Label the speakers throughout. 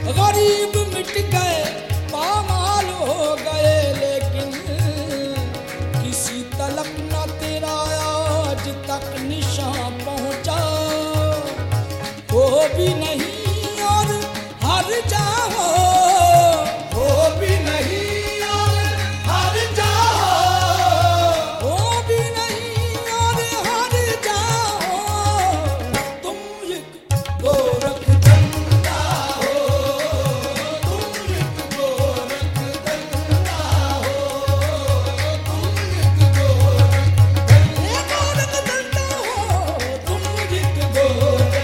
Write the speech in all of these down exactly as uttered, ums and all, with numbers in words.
Speaker 1: गरीब मिट गए पामाल हो गए, लेकिन किसी तलक न तेरा आज तक निशान पहुंचा। वो भी नहीं और हर जाओ, वो भी नहीं और हर जाओ, वो भी नहीं और हर जाओ। तुम एक गोरख धंधा हो, तुम एक गोरख धंधा हो, तुम एक गोरख धंधा हो, तुम एक गोरख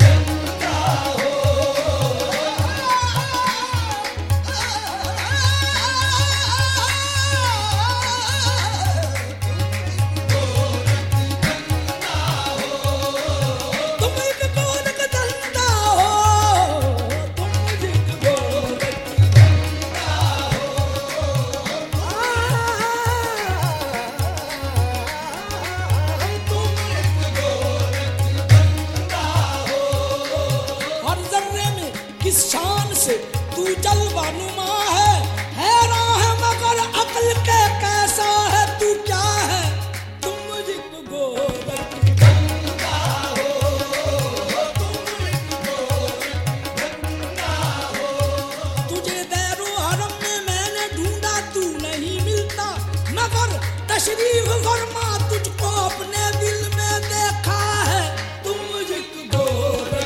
Speaker 1: किस शान से तू जलवानुमा है, हैरान है मगर अक्ल के कैसा है तू, क्या है तुम एक गोरख धंधा हो, तुम एक गोरख धंधा हो। तुझे दैरो हरम में मैंने ढूंढा तू नहीं मिलता, मगर तशरीफ फरमा तुझको अपने दिल में देखा है, तुम एक गोरख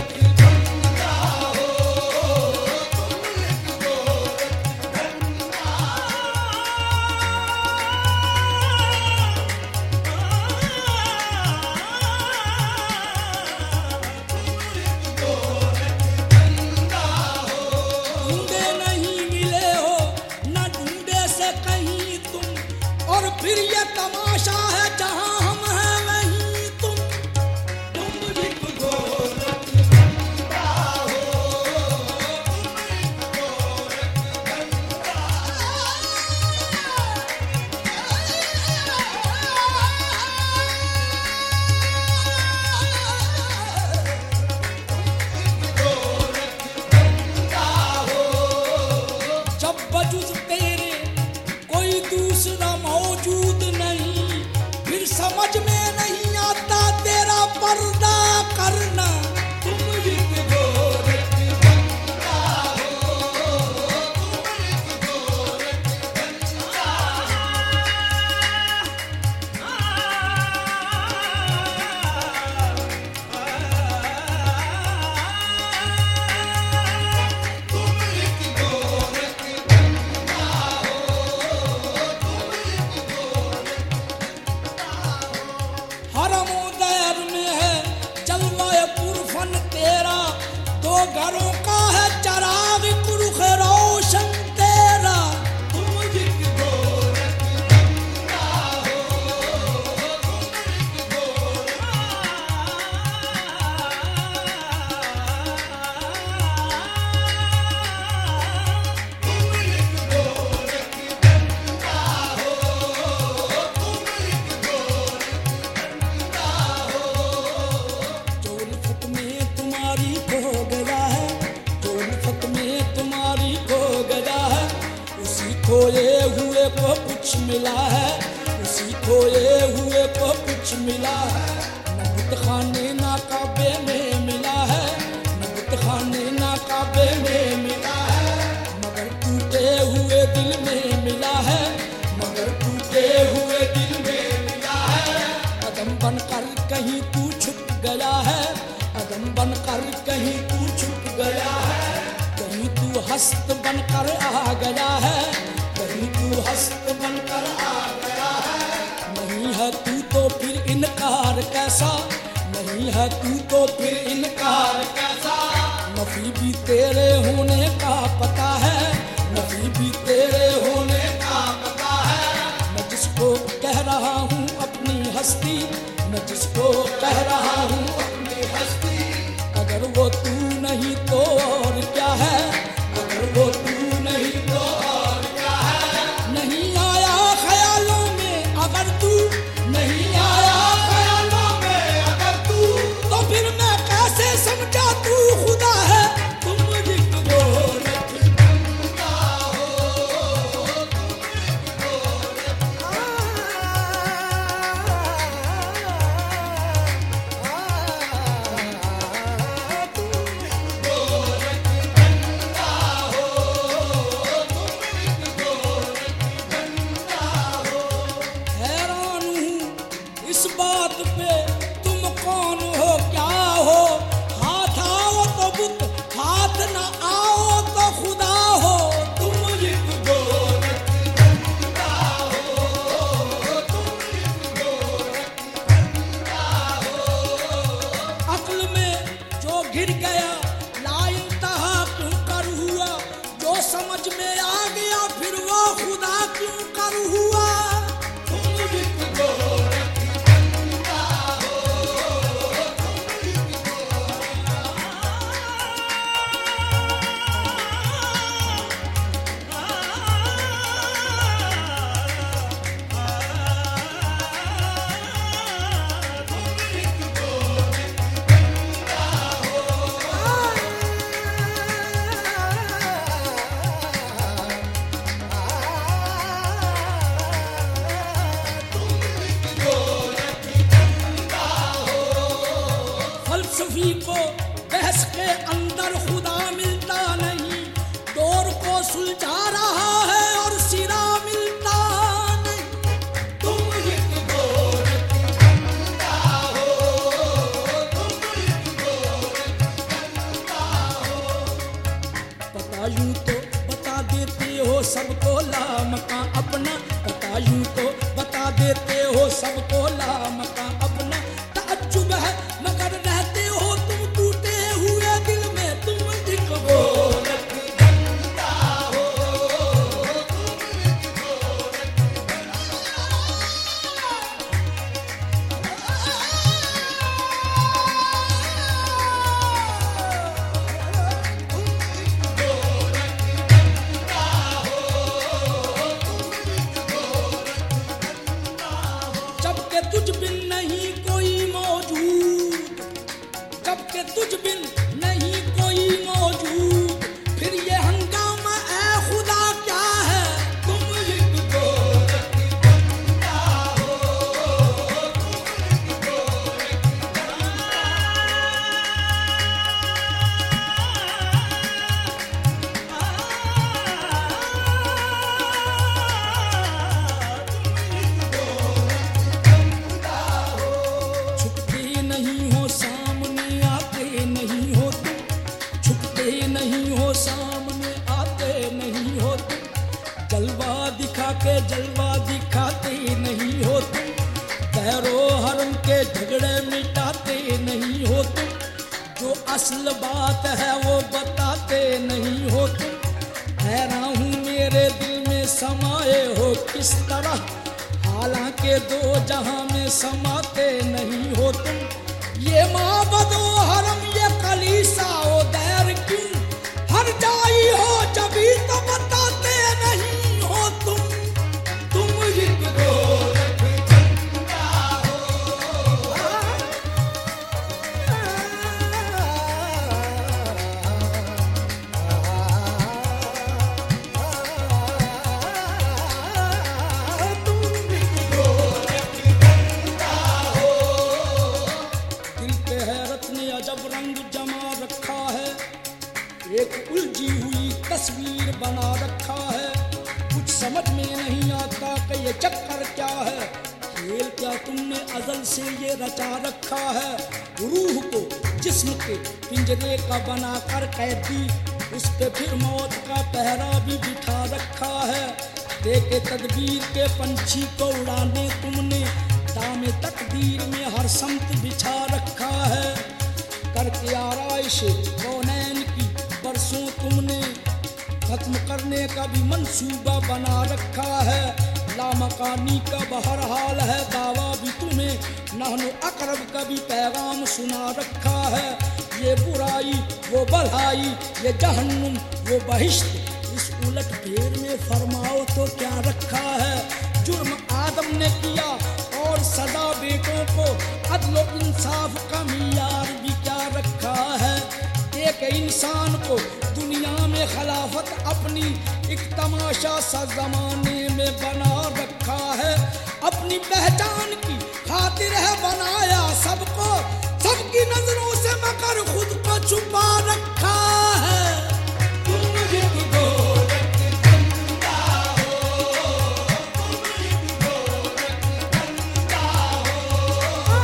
Speaker 1: फिर ये तमाशा है जहां हम हैं वहीं तुम, तुम एक गोरख धंधा हो, तुम एक गोरख धंधा। जब वजूद तेरे कोई दूसरा मौजूद नहीं, फिर समझ में नहीं आता तेरा पर्दा करना, तुम एक गोरख धंधा हो, तुम एक गोरख धंधा। तुम एक गोरख धंधा हो, हरम उदयर में है जलवाए पुरफन तेरा, दो घरों का है चराग कुरुख रोशन तेरा, तुम एक गोरख धंधा हो, तुम एक गोरख तुम एक गोरख धंधा हो, तुम एक गोरख में तुम्हारी खो गया है, जो उल्फत में तुम्हारी खो गया है, उसी खोए हुए को कुछ मिला है, उसी खोए हुए को कुछ मिला है। न बुत खाने ना काबे में मिला है, न बुत खाने ना काबे में मिला है, मगर टूटे हुए दिल में मिला है, मगर टूटे हुए दिल में मिला है। कदम बनकर कहीं तू छुप गया है, कदम बनकर कहीं तू छुप गया है, कहीं तू हस्त बनकर आ गया है, कहीं तू हस्त बनकर आ गया है। नहीं है तू तो फिर इनकार कैसा, नहीं है तू तो फिर इनकार कैसा। नफी भी तेरे होने का पता है, नफी भी तेरे होने का पता है। मैं जिसको कह रहा हूँ अपनी हस्ती, मैं जिसको कह रहा हूँ अपनी हस्ती, अगर वो तू नहीं तो और क्या है, अगर वो तू नहीं तो और क्या है। नहीं आया ख्यालों में अगर तू, नहीं आया ख्यालों में अगर तू, तो फिर मैं कैसे समझा तू खुदा है। तुम एक यूं तो बता देते हो सबको लामका अपना, पता यूं तो बता देते हो सबको लामका अपना। ताज्जुब है मगर रहते हो तुम टूटे हुए दिल में, तुम एक गोरख धंधा हो, तुम एक गोरख जबकि तुझ बिन नहीं कोई मौजूद, जबकि तुझ बिन नहीं कोई मौजूद, फिर ये हंगामा ऐ खुदा क्या है, तुम एक गोरख धंधा हो, तुम एक गोरख छुपते नहीं हो सामने आते नहीं हो तुम, छुपते नहीं हो सामने आते नहीं हो तुम, जलवा दिखा के जलवा दिखाते नहीं हो तुम, पैरो हरम के झगड़े मिटाते नहीं हो तुम, जो असल बात है वो बताते नहीं हो तुम। हैरान हूँ मेरे दिल में समाये हो किस तरह, हालांकि दो जहां में समाते नहीं हो तुम। ये माबदो हरम ये कलीसा ओ दैर क्यों हर जाई हो, जभी तो बताते नहीं हो तुम, तुम एक गोरख धंधा हो। दिल पे हैरत ने अजब रंग जमा रखा है, एक उलझी हुई तस्वीर बना रखा है, कुछ समझ में नहीं आता कि ये चक्कर क्या है, खेल क्या तुमने अजल से ये रचा रखा है। रूह को जिस्म के पिंजरे का बना कर कैदी, उस पे फिर मौत का पहरा भी बिठा रखा है। देखे तदबीर के पंछी को उड़ाने तुमने, दामे तकदीर में हर समत बिछा रखा है। करके आराइश कौनैन की बरसों तुमने, खत्म करने का भी मंसूबा बना रखा है। लामकानी का बहरहाल है दावा भी तुम्हें, नानो अकरब का भी पैगाम सुना रखा है। ये बुराई वो भलाई ये जहन्नुम वो बहिश्त, इस उलट फेर में फरमाओ तो क्या रखा है। जुर्म आदम ने किया और सजा बेटों को, अदलो इंसाफ का मियार भी क्या रखा है। एक इंसान को दुनिया में खिलाफत अपनी एक तमाशा सा जमाने में बना रखा है। अपनी पहचान की खातिर है बनाया सबको, सबकी नजरों से मगर खुद को छुपा रखा है। तुम एक गोरख धंधा हो, तुम एक गोरख धंधा हो,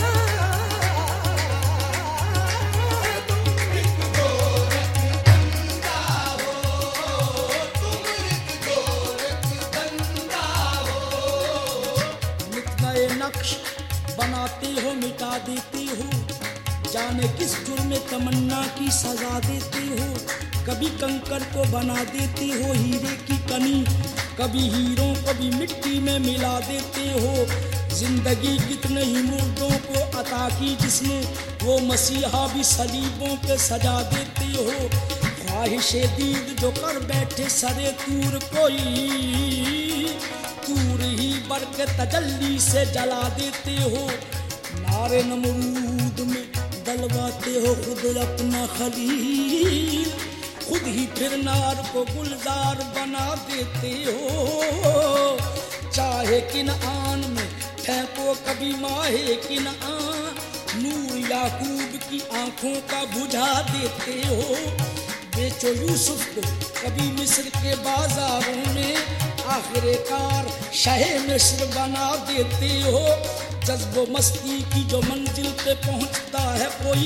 Speaker 1: तुम एक गोरख धंधा हो, तुम एक गोरख धंधा हो। नित नए नक्श बनाते हो मिटा देते हो, जाने किस जुर्म में तमन्ना की सजा देते हो। कभी कंकर को बना देते हो हीरे की कनी, कभी हीरों को भी मिट्टी में मिला देते हो। जिंदगी कितने ही मुर्दों को अता की जिसने, वो मसीहा भी सलीबों पे सजा देते हो। ख्वाहिशे दीद जो कर बैठे सरे तूर कोई, तूर ही बरके तजल्ली से जला देते हो। नारे नमरूद में डलवाते हो खुद अपना खलील, खुद ही फिर नार को गुलजार बना देते हो। चाहे किनआन में फेंको कभी माहे किनआन, नूर याकूब की आंखों का बुझा देते हो। बेचो यूसुफ को कभी मिस्र के बाजारों में, आखिरकार शाहे मिस्र बना देते हो। जज्बो मस्ती की जो मंजिल पे पहुंचता है कोई,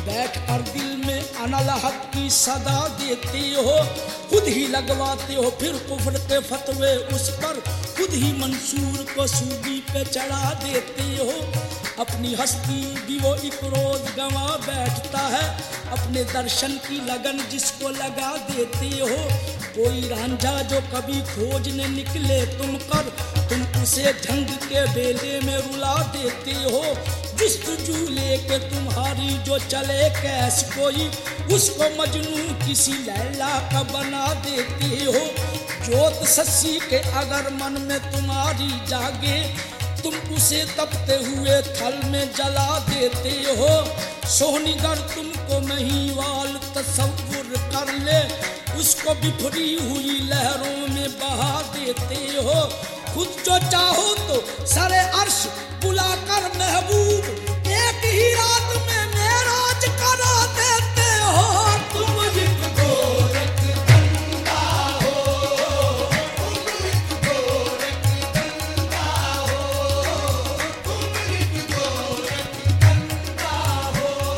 Speaker 1: बैठ कर दिल में अनल हक की सदा देते हो, खुद ही लगवाते हो फिर कुफ्र के फतवे उस पर, खुद ही मंसूर को सूदी पे चढ़ा देते हो। अपनी हस्ती भी वो एक रोज गंवा बैठता है, अपने दर्शन की लगन जिसको लगा देते हो। कोई रांझा जो कभी खोजने निकले तुम कर, तुम उसे झंग के बेले में रुला देते हो। जुस्तजू लेके तुम्हारी जो चले कैस कोई, उसको मजनू किसी लैला का बना देते हो। जोत सस्सी के अगर मन में तुम्हारी जागे, तुम उसे तपते हुए थल में जला देते हो। सोहनीगर तुमको महिवाल तसव्वुर कर ले, उसको बिखरी हुई लहरों में बहा देते हो। खुद जो चाहो तो सरे अर्श बुलाकर महबूब एक ही रात में मेराज करा देते हो। तुम एक गोरख धंधा हो, तुम एक गोरख धंधा हो, तुम एक गोरख धंधा हो।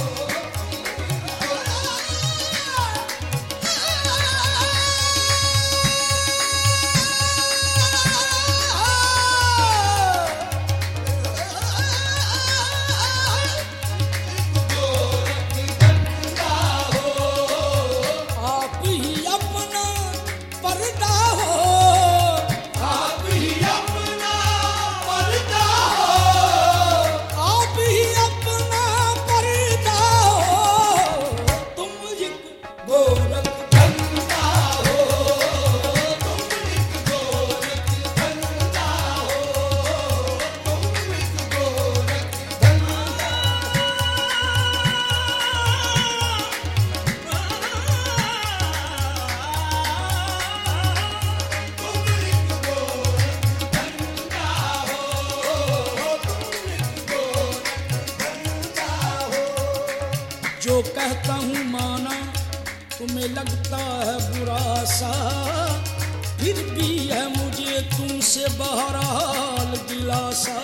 Speaker 1: जो कहता हूँ माना तुम्हें लगता है बुरा सा, फिर भी है मुझे तुमसे बहरहाल दिलासा।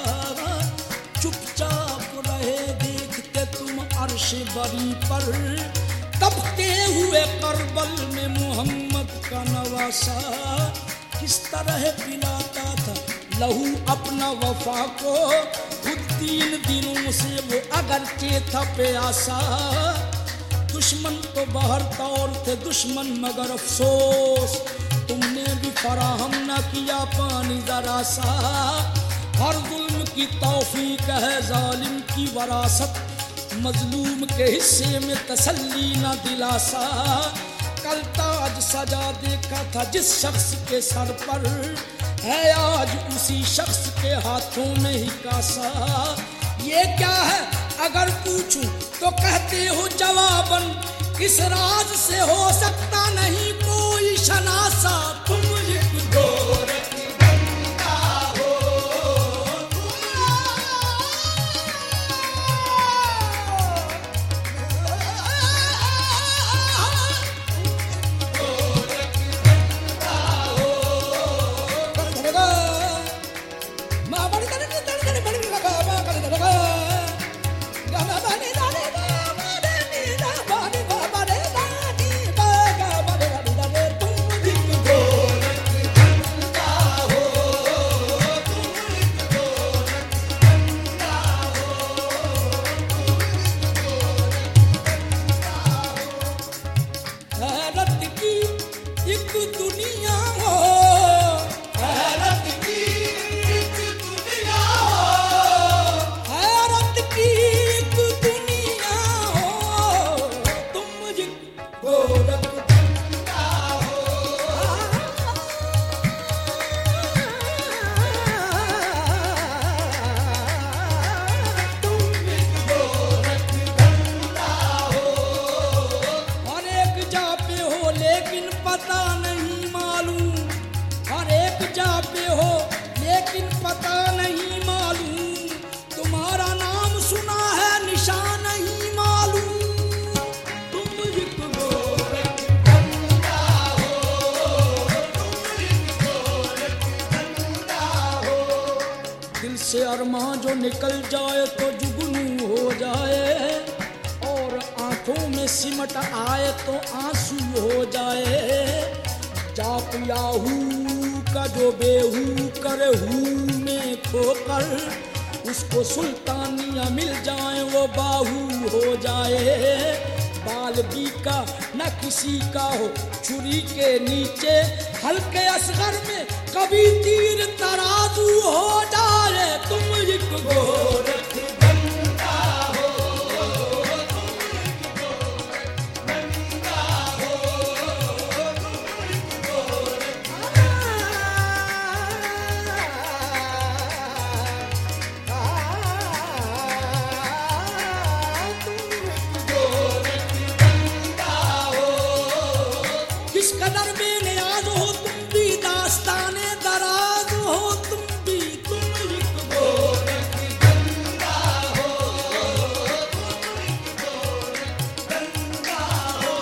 Speaker 1: चुपचाप रहे देखते तुम अर्श बरी पर, तपते हुए करबल में मोहम्मद का नवासा। किस तरह पिलाता था लहू अपना वफा को, खुद तीन दिनों से वो अगरचे था प्यासा। दुश्मन तो बाहर तौर थे दुश्मन मगर अफसोस, तुमने भी फराहम न किया पानी जरा सा। हर जुल्म की तौफीक है जालिम की वरासत, मजलूम के हिस्से में तसल्ली न दिलासा। कल ताज सजा देखा था जिस शख्स के सर पर, है आज उसी शख्स के हाथों में ही कासा। ये क्या है अगर पूछूं तो कहते हो जवाबन, इस राज से हो सकता नहीं कोई शनासा। तुम एक गोरख धंधा हो, से अरमां जो निकल जाए तो जुगनू हो जाए, और में सिमट आए तो आंसू हो जाए। जाप याहू का जो बेहू करे हू में खोकर, उसको सुल्तानिया मिल जाए वो बाहू हो जाए। बाल बीका न किसी का हो छुरी के नीचे, हल्के असगर में कभी तीर तराजू हो जाए। तुम एक गोरख गंगा हो, किस कदर बेनियाज हो तुम भी, दास्ताने दराज हो तुम भी। तुम एक गोरख गंगा हो, तुम एक गोरख गंगा हो।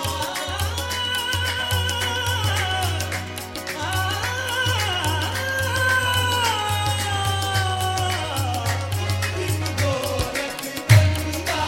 Speaker 1: तुम एक गोरख गंगा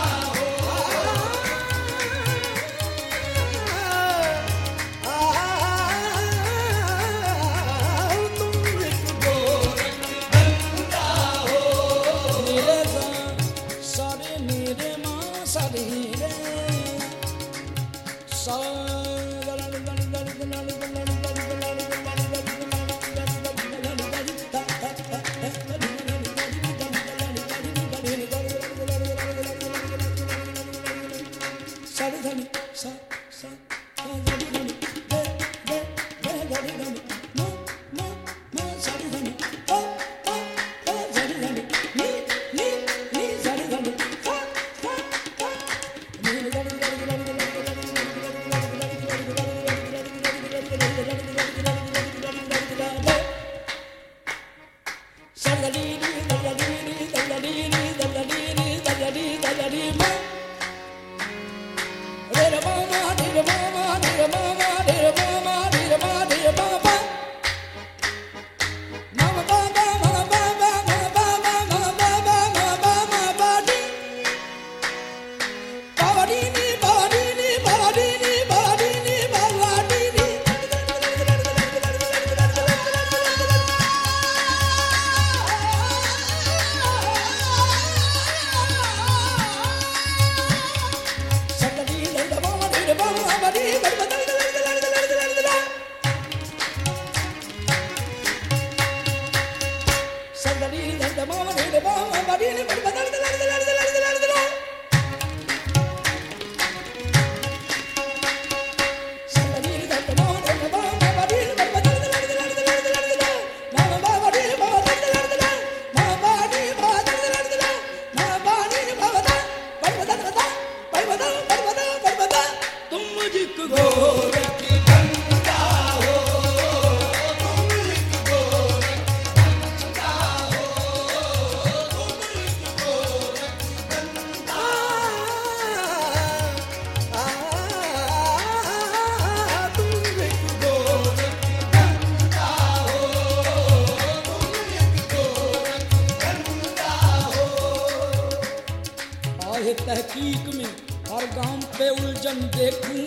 Speaker 1: तहकीक में हर गांव पे उलझन देखूं,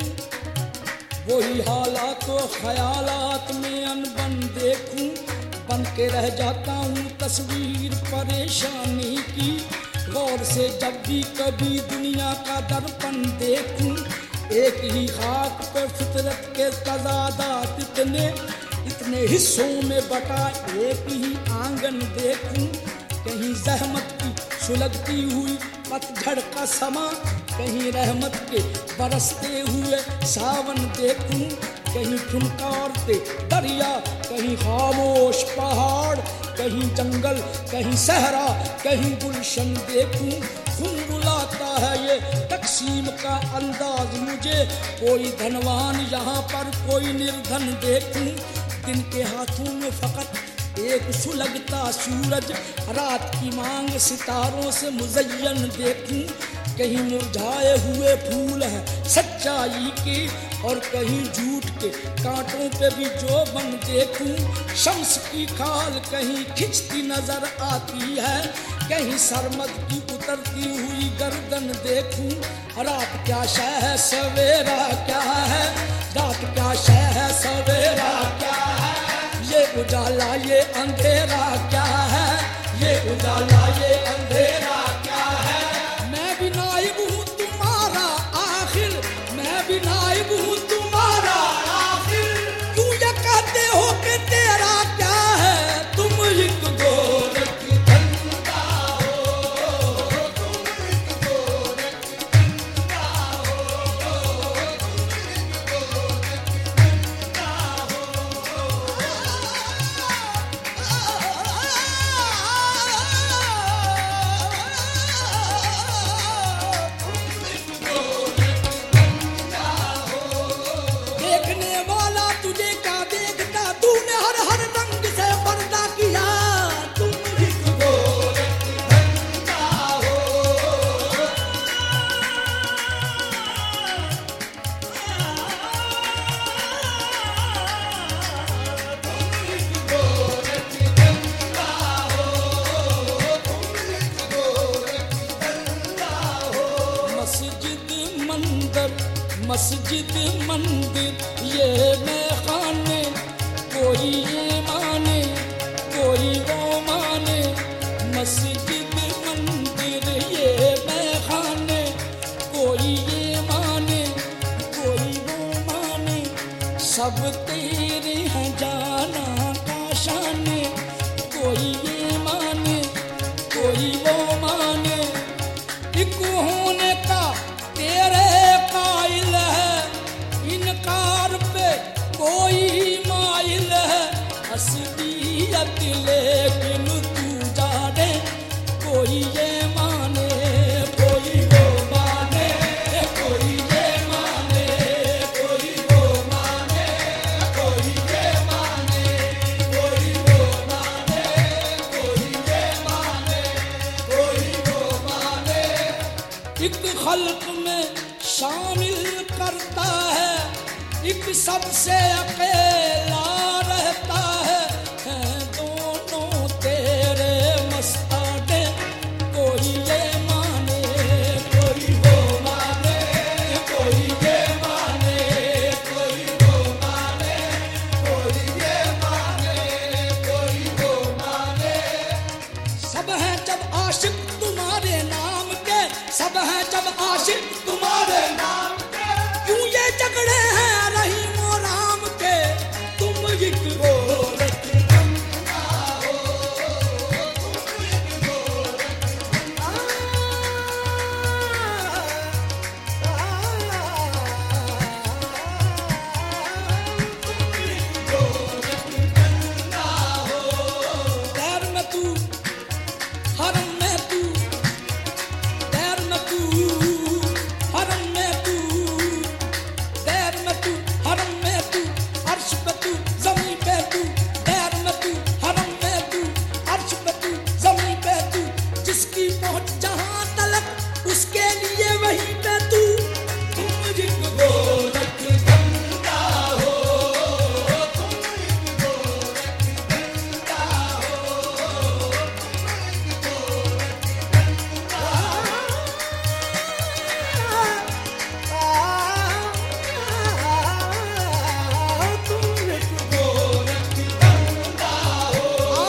Speaker 1: वही हालात व ख्यालात में अनबन देखूं। बन के रह जाता हूँ तस्वीर परेशानी की, गौर से जब भी कभी दुनिया का दर्पण देखूं। एक ही खाक पे फितरत के तजादात इतने इतने हिस्सों में बटा एक ही आंगन देखूं। कहीं जहमत की सुलगती हुई पतझड़ का समा, कहीं रहमत के बरसते हुए सावन देखूं। कहीं फुनकारते दरिया, कहीं खामोश पहाड़, कहीं जंगल, कहीं सहरा, कहीं गुलशन देखूं। फुनगुलाता है ये तकसीम का अंदाज मुझे, कोई धनवान यहाँ पर कोई निर्धन देखूं। दिन के हाथों में फकत एक सुलगता सूरज, रात की मांग सितारों से मुज़य्यन देखूं। कहीं मुरझाए हुए फूल है सच्चाई के, और कहीं झूठ के कांटों पे भी जो बन देखूं। शम्स की खाल कहीं खिंचती नजर आती है, कहीं सरमद की उतरती हुई गर्दन देखूं, रात क्या शय है सवेरा क्या है, रात क्या शय है सवेरा क्या है, ये उजाला ये अंधेरा क्या है, ये उजाला ये अंधेरा क्या है। मैं भी नाइब हूँ तुम्हारा आखिर, मैं भी नाइब हूँ तुम्हारा आखिर, क्यों ये कहते हो कि तेरा क्या है, तुम एक गोरख मस्जिद मंदिर ये मैं खाने, कोई ये माने कोई वो माने, मस्जिद मंदिर ये मैं खाने, कोई ये माने कोई वो माने, सब तेरे हैं जाना का शाने, कोई ये माने कोई वो माने, एक होने का तेरे कायल है, इनकार पे कोई माइल है, असलियत लेकिन तू जाने, कोई ये माने कोई वो माने, कोई ये माने कोई वो माने, कोई ये माने कोई वो माने, कोई ये माने कोई वो माने। एक खल्क में शामिल करता है, एक सबसे अकेला रहता है, हैं दोनों तेरे मस्ताने, कोई ये माने कोई वो माने, कोई ये माने कोई वो माने, कोई ये माने कोई वो माने। सब हैं जब आशिक तुम्हारे नाम के, सब हैं जब आशिक तुम्हारे नाम के, क्यों ये झगड़े हैं रहीम और राम के, तुम एक गोरख धंधा हो, तुम एक गोरख धंधा हो। पैर में तू हरम में तू, पैर में तू हरम में तू, पैर में तू हरम में तू, अर्श पे तू ज़मीन पे तू, पैर में तू हरम में तू, अर्श पे तू ज़मीन पे तू, जिसकी पहुंच जहां तलक उसके लिए वहीं पे तू, तुम एक गोरख धंधा हो, तुम एक गोरख धंधा हो, तुम एक गोरख धंधा हो।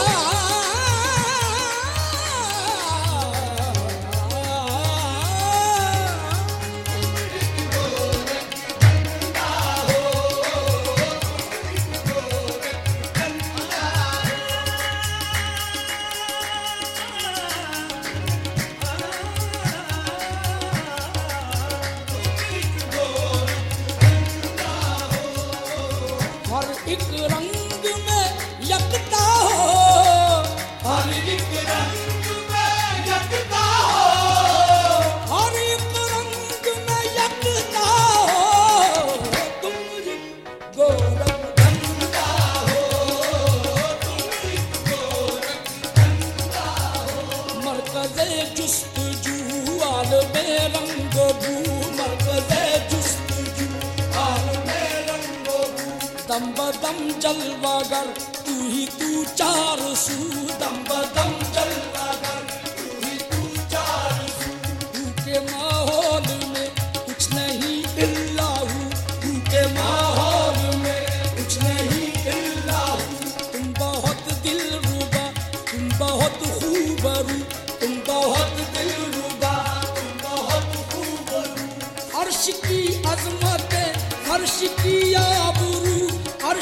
Speaker 1: हर एक रंग में यकता हो, हर एक रंग में यकता हो, हर एक रंग में यकता हो, तुम एक गोरख धंधा हो, तुम एक गोरख धंधा हो। मरकज़े जुस्तजू आलमे रंग बू, मरकज़े जुस्तजू आलमे रंग बू, दम बदम जलवागर तू ही तू चार सू, दम बदम जलवागर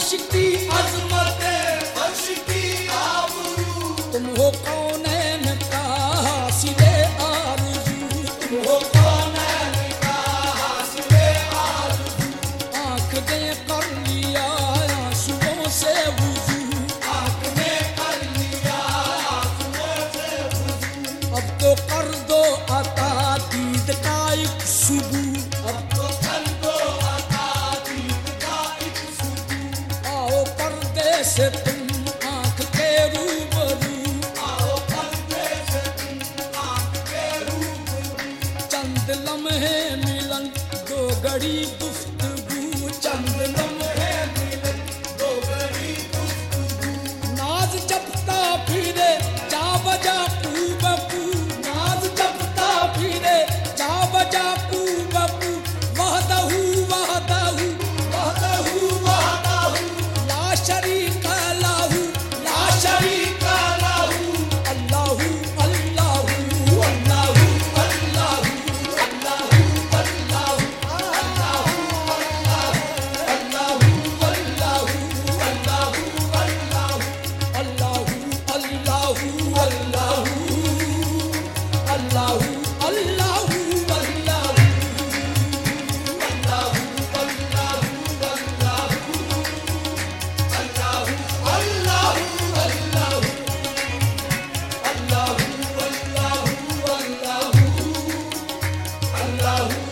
Speaker 1: फर्श की अजमते,
Speaker 2: फर्श की आबरू,
Speaker 1: तुम हो कौनैन का हासिले आरज़ू,
Speaker 2: तुम हो कौनैन का हासिले आरज़ू,
Speaker 1: आँख ने कर लिया आंसुओं से वुज़ू,
Speaker 2: आँख ने कर लिया आंसुओं से वुज़ू,
Speaker 1: अब तो कर दो अता दीद का एक सुबह,
Speaker 2: अब तो कर दो अता दीद का एक सुबह,
Speaker 1: आओ पर्दे से तुम आँख के रूबरू,
Speaker 2: आओ पर्दे से तुम आँख के रूबरू,
Speaker 1: चंद लम्हे मिलन दो घड़ी गुफ्तगू, चंद
Speaker 2: लम्हे मिलन दो घड़ी गुफ्तगू,
Speaker 1: नाज जपता फिरे जा बजा कूबकू, नाज जपता फिरे जा बजा कूबकू, वहदहू वहदहू
Speaker 2: वहदहू वहदहू,
Speaker 1: ला शरीका लहू, ला
Speaker 2: शरीक लहू,
Speaker 1: अल्लाहू अल्लाहू
Speaker 2: अल्लाहू अल्लाहू, अल्लाहू अल्लाहू, अल्लाहू अल्लाहू, अल्लाहू अल्लाहू, अल्लाहू
Speaker 1: अल्लाहू अल्लाहू
Speaker 2: अल्लाहू,
Speaker 1: अल्लाहू अल्लाहू
Speaker 2: अल्लाहू अल्लाहू, अल्लाहू